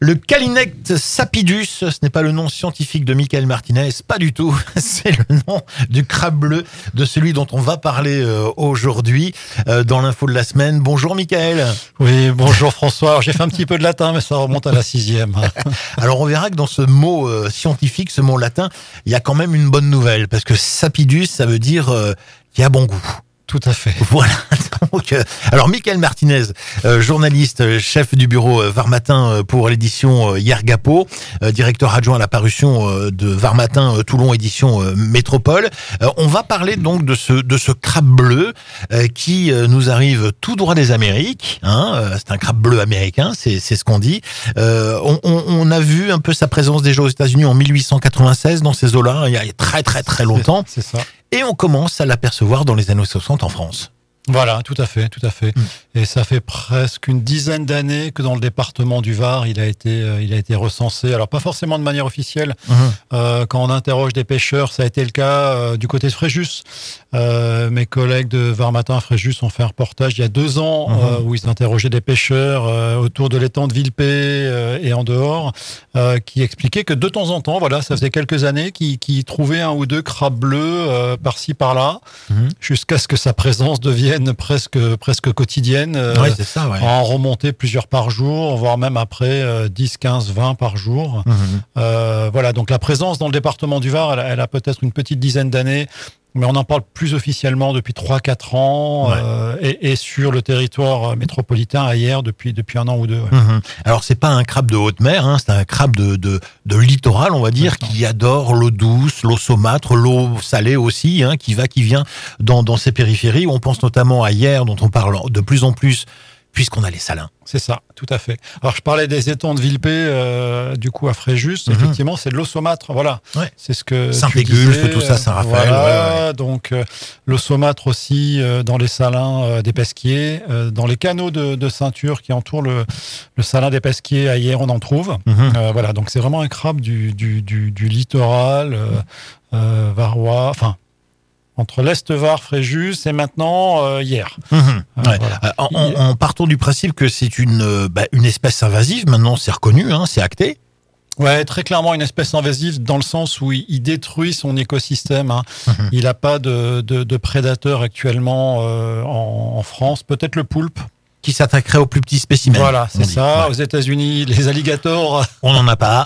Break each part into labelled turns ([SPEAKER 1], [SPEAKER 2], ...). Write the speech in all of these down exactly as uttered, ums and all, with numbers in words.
[SPEAKER 1] Le Calinectes sapidus, ce n'est pas le nom scientifique de Michael Martinez, pas du tout. C'est le nom du crabe bleu, de celui dont on va parler euh, aujourd'hui euh, dans l'info de la semaine. Bonjour Michael.
[SPEAKER 2] Oui, bonjour François. Alors, j'ai fait un petit peu de latin, mais ça remonte à la sixième.
[SPEAKER 1] Alors on verra que dans ce mot euh, scientifique, ce mot latin, il y a quand même une bonne nouvelle, parce que sapidus, ça veut dire euh, qu'il y a bon goût.
[SPEAKER 2] Tout à fait.
[SPEAKER 1] Voilà. Donc, euh, alors, Michael Martinez, euh, journaliste, chef du bureau euh, Var Matin euh, pour l'édition euh, Yergapo, euh, directeur adjoint à la parution euh, de Var Matin euh, Toulon édition euh, Métropole. Euh, on va parler donc de ce de ce crabe bleu euh, qui euh, nous arrive tout droit des Amériques. Hein, euh, c'est un crabe bleu américain, c'est c'est ce qu'on dit. Euh, on, on, on a vu un peu sa présence déjà aux États-Unis en mille huit cent quatre-vingt-seize dans ces eaux-là, il y a très très très longtemps.
[SPEAKER 2] C'est, c'est ça.
[SPEAKER 1] Et on commence à l'apercevoir dans les années soixante en France.
[SPEAKER 2] Voilà, tout à fait, tout à fait. Mmh. Et ça fait presque une dizaine d'années que dans le département du Var, il a été, euh, il a été recensé. Alors pas forcément de manière officielle. Mmh. Euh, quand on interroge des pêcheurs, ça a été le cas euh, du côté de Fréjus. Euh, mes collègues de Var Matin à Fréjus ont fait un reportage il y a deux ans mmh. euh, où ils interrogeaient des pêcheurs euh, autour de l'étang de Villepé euh, et en dehors, euh, qui expliquaient que de temps en temps, voilà, ça faisait quelques années qu'ils, qu'ils trouvaient un ou deux crabes bleus euh, par-ci par-là, mmh. jusqu'à ce que sa présence devienne presque presque quotidienne, euh,
[SPEAKER 1] ouais, c'est ça, ouais.
[SPEAKER 2] en remontée plusieurs par jour, voire même après euh, dix, quinze, vingt par jour. Mmh. Euh, voilà, donc la présence dans le département du Var, elle, elle a peut-être une petite dizaine d'années, mais on en parle plus officiellement depuis trois quatre ans, ouais. euh, et, et sur le territoire métropolitain ailleurs depuis depuis un an ou deux. Ouais.
[SPEAKER 1] Mmh. Alors c'est pas un crabe de haute mer, hein, c'est un crabe de de, de littoral, on va dire, ouais, qui adore l'eau douce, l'eau saumâtre, l'eau salée aussi, hein, qui va, qui vient dans dans ces périphéries. On pense notamment à Hyères, dont on parle de plus en plus, puisqu'on a les salins.
[SPEAKER 2] C'est ça, tout à fait. Alors, je parlais des étangs de Villepé, euh, du coup, à Fréjus. Mm-hmm. Effectivement, c'est de l'eau saumâtre, voilà.
[SPEAKER 1] Ouais.
[SPEAKER 2] C'est ce que
[SPEAKER 1] Saint-Pégulfe, tout ça, Saint-Raphaël.
[SPEAKER 2] Voilà,
[SPEAKER 1] ouais, ouais.
[SPEAKER 2] donc euh, l'eau saumâtre aussi euh, dans les salins euh, des Pesquiers, euh, dans les canaux de, de ceinture qui entourent le, le salin des Pesquiers. À Hyères, on en trouve. Mm-hmm. Euh, voilà, donc c'est vraiment un crabe du, du, du, du littoral euh, euh, varois, enfin... entre l'Est-Var, Fréjus et maintenant euh, Hyères.
[SPEAKER 1] Mmh, euh, ouais. voilà. en, en, en partant du principe que c'est une, bah, une espèce invasive, maintenant c'est reconnu, hein, c'est acté.
[SPEAKER 2] Ouais, très clairement une espèce invasive dans le sens où il, il détruit son écosystème. Hein. Mmh. Il n'a pas de, de, de prédateurs actuellement euh, en, en France. Peut-être le poulpe.
[SPEAKER 1] Qui s'attaquerait aux plus petits spécimens.
[SPEAKER 2] Voilà, c'est
[SPEAKER 1] dit.
[SPEAKER 2] ça.
[SPEAKER 1] Ouais.
[SPEAKER 2] Aux États-Unis, les alligators.
[SPEAKER 1] On n'en a pas.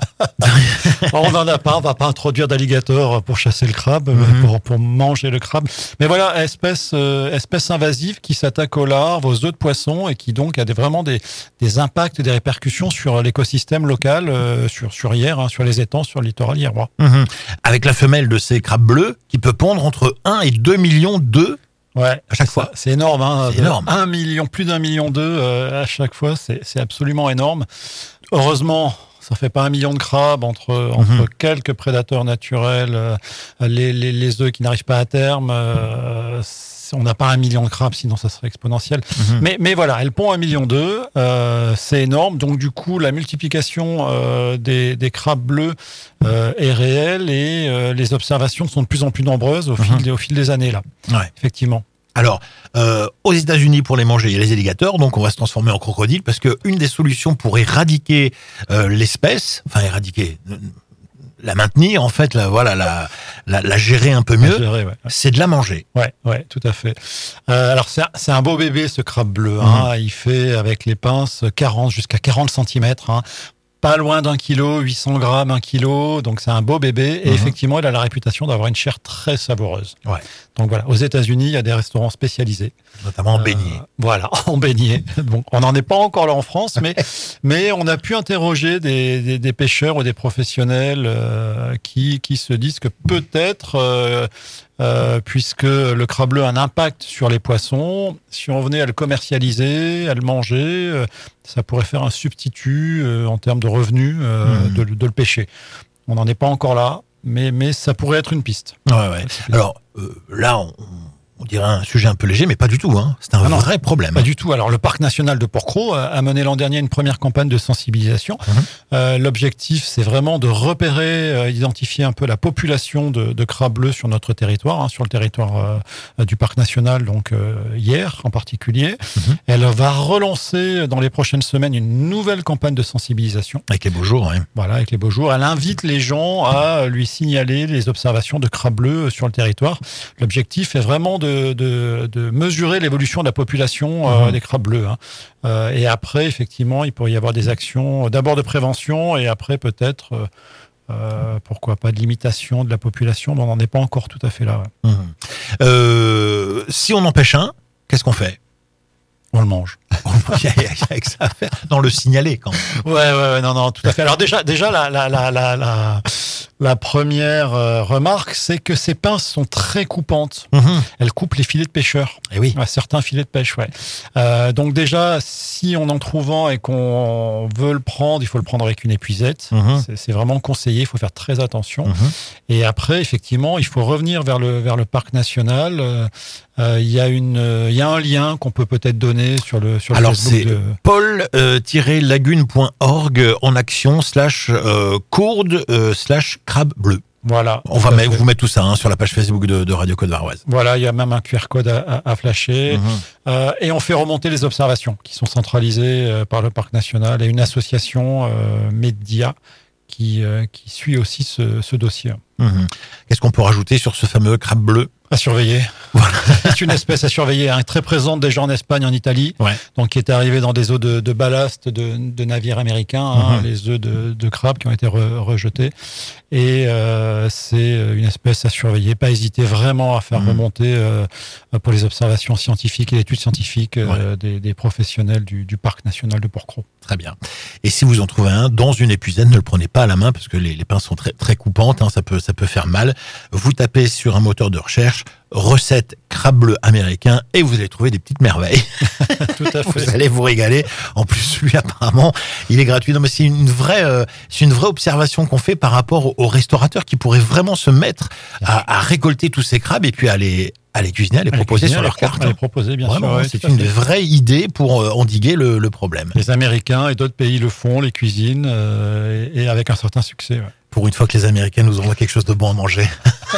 [SPEAKER 2] On n'en a pas. On va pas introduire d'alligators pour chasser le crabe, mm-hmm. pour, pour manger le crabe. Mais voilà, espèce, euh, espèce invasive qui s'attaque aux larves, aux œufs de poisson et qui donc a des, vraiment des, des impacts, des répercussions sur l'écosystème local, euh, sur, sur Hyères, hein, sur les étangs, sur le littoral hyérois.
[SPEAKER 1] Mm-hmm. Avec la femelle de ces crabes bleus qui peut pondre entre un et deux millions d'œufs.
[SPEAKER 2] Ouais,
[SPEAKER 1] à chaque fois.
[SPEAKER 2] C'est énorme, hein.
[SPEAKER 1] C'est énorme.
[SPEAKER 2] Un million, plus d'un million d'œufs euh, à chaque fois, c'est, c'est absolument énorme. Heureusement, ça fait pas un million de crabes entre, mm-hmm. entre quelques prédateurs naturels, euh, les, les, les œufs qui n'arrivent pas à terme. Euh, on n'a pas un million de crabes, sinon ça serait exponentiel. Mm-hmm. Mais, mais voilà, elle pond un million d'œufs, euh, c'est énorme. Donc du coup, la multiplication euh, des, des crabes bleus euh, est réelle et euh, les observations sont de plus en plus nombreuses au, mm-hmm. fil, des, au fil des années là.
[SPEAKER 1] Ouais.
[SPEAKER 2] Effectivement.
[SPEAKER 1] Alors, euh, aux États-Unis, pour les manger, il y a les alligators, donc on va se transformer en crocodile, parce que une des solutions pour éradiquer euh, l'espèce, enfin éradiquer, la maintenir, en fait, la, voilà, la, la, la gérer un peu mieux, gérer, ouais. c'est de la manger.
[SPEAKER 2] Ouais, ouais, tout à fait. Euh, alors c'est un, c'est un beau bébé ce crabe bleu. Hein. Mmh. Il fait avec les pinces quarante jusqu'à quarante centimètres. Hein. Pas loin d'un kilo, huit cents grammes, un kilo, donc c'est un beau bébé. Et mmh. effectivement, il a la réputation d'avoir une chair très savoureuse.
[SPEAKER 1] Ouais.
[SPEAKER 2] Donc voilà, aux États-Unis, il y a des restaurants spécialisés.
[SPEAKER 1] Notamment en beignets.
[SPEAKER 2] Euh, voilà, en beignets. Bon, on n'en est pas encore là en France, mais, mais on a pu interroger des, des, des pêcheurs ou des professionnels euh, qui, qui se disent que peut-être, euh, euh, puisque le crabe bleu a un impact sur les poissons, si on venait à le commercialiser, à le manger, euh, ça pourrait faire un substitut euh, en termes de revenus euh, mmh. de, de le pêcher. On n'en est pas encore là, mais, mais ça pourrait être une piste.
[SPEAKER 1] Ouais, ouais. Alors euh, là, on, On dirait un sujet un peu léger, mais pas du tout. Hein. C'est un ah non, vrai problème.
[SPEAKER 2] Pas du tout. Alors, le parc national de Porquerolles a mené l'an dernier une première campagne de sensibilisation. Mmh. Euh, l'objectif, c'est vraiment de repérer, euh, identifier un peu la population de, de crabes bleus sur notre territoire, hein, sur le territoire euh, du parc national, donc euh, hier en particulier. Mmh. Elle va relancer dans les prochaines semaines une nouvelle campagne de sensibilisation.
[SPEAKER 1] Avec les beaux jours, oui.
[SPEAKER 2] Voilà, avec les beaux jours. Elle invite les gens à lui signaler les observations de crabes bleus sur le territoire. L'objectif est vraiment de De, de, de mesurer l'évolution de la population euh, mmh. des crabes bleus. Hein. Euh, et après, effectivement, il pourrait y avoir des actions, d'abord de prévention, et après peut-être, euh, euh, pourquoi pas, de limitation de la population, mais on n'en est pas encore tout à fait là. Ouais.
[SPEAKER 1] Mmh. Euh, si on en pêche un, qu'est-ce qu'on fait ?
[SPEAKER 2] On le mange.
[SPEAKER 1] Il y a, il y a avec ça à faire. Non, le signaler quand même.
[SPEAKER 2] Ouais, ouais, ouais, non, non, tout à fait. Alors déjà, déjà la, la, la, la, la, la première euh, remarque, c'est que ces pinces sont très coupantes. Mm-hmm. Elles coupent les filets de pêcheurs.
[SPEAKER 1] Et oui.
[SPEAKER 2] Ouais, certains filets de pêche, ouais. Euh, donc déjà, si on en trouve un et qu'on veut le prendre, il faut le prendre avec une épuisette. Mm-hmm. C'est, c'est vraiment conseillé. Il faut faire très attention. Mm-hmm. Et après, effectivement, il faut revenir vers le vers le parc national. Euh, euh, il y a une, il euh, y a un lien qu'on peut peut-être donner sur le sur le
[SPEAKER 1] Alors
[SPEAKER 2] Facebook
[SPEAKER 1] c'est
[SPEAKER 2] de...
[SPEAKER 1] paul-lagune point org en action slash courde slash crabe bleu.
[SPEAKER 2] Voilà.
[SPEAKER 1] On va met, vous mettre tout ça hein, sur la page Facebook de, de Radio Côte d'Arvoise.
[SPEAKER 2] Voilà, il y a même un Q R code à, à, à flasher. Mmh. Euh, et on fait remonter les observations qui sont centralisées euh, par le Parc national et une association euh, média qui, euh, qui suit aussi ce, ce dossier.
[SPEAKER 1] Mmh. Qu'est-ce qu'on peut rajouter sur ce fameux crabe bleu ?
[SPEAKER 2] À surveiller. Voilà. C'est une espèce à surveiller, hein, très présente déjà en Espagne, en Italie,
[SPEAKER 1] ouais.
[SPEAKER 2] donc qui est arrivée dans des eaux de, de ballast de, de navires américains, hein, mm-hmm. les œufs de, de crabes qui ont été re, rejetés. Et euh, c'est une espèce à surveiller. Pas hésiter vraiment à faire mm-hmm. remonter euh, pour les observations scientifiques et l'étude scientifique euh, ouais. des, des professionnels du, du parc national de Porquerolles.
[SPEAKER 1] Très bien. Et si vous en trouvez un dans une épuisette, ne le prenez pas à la main parce que les, les pinces sont très, très coupantes, hein, ça peut, ça peut faire mal. Vous tapez sur un moteur de recherche recette crabe bleu américain et vous allez trouver des petites merveilles.
[SPEAKER 2] Tout à fait.
[SPEAKER 1] Vous allez vous régaler. En plus, lui, apparemment, il est gratuit. Non, mais c'est une vraie, euh, c'est une vraie observation qu'on fait par rapport aux, aux restaurateurs qui pourraient vraiment se mettre à, à récolter tous ces crabes et puis à les, à les cuisiner, à les à proposer
[SPEAKER 2] cuisiner,
[SPEAKER 1] sur leur carte.
[SPEAKER 2] À les proposer, bien
[SPEAKER 1] vraiment,
[SPEAKER 2] sûr. Ouais,
[SPEAKER 1] c'est une vraie idée pour euh, endiguer le, le problème.
[SPEAKER 2] Les Américains et d'autres pays le font, les cuisinent euh, et, et avec un certain succès. Ouais.
[SPEAKER 1] Pour une fois que les Américains nous envoient quelque chose de bon à manger.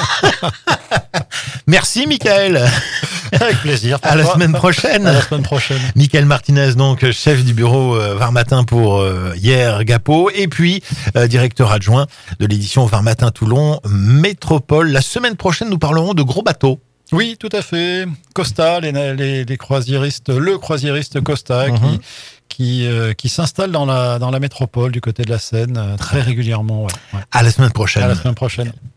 [SPEAKER 1] Merci, Michael.
[SPEAKER 2] Avec plaisir.
[SPEAKER 1] À la semaine prochaine.
[SPEAKER 2] À la semaine prochaine.
[SPEAKER 1] Michael Martinez, donc chef du bureau euh, Var-Matin pour euh, Yergapo, et puis euh, directeur adjoint de l'édition Var-Matin Toulon Métropole. La semaine prochaine, nous parlerons de gros bateaux.
[SPEAKER 2] Oui, tout à fait. Costa, les, les, les croisiéristes, le croisiériste Costa mm-hmm. qui qui, euh, qui s'installe dans la dans la métropole du côté de la Seine euh, très régulièrement. Ouais. Ouais.
[SPEAKER 1] À la semaine prochaine.
[SPEAKER 2] À la semaine prochaine.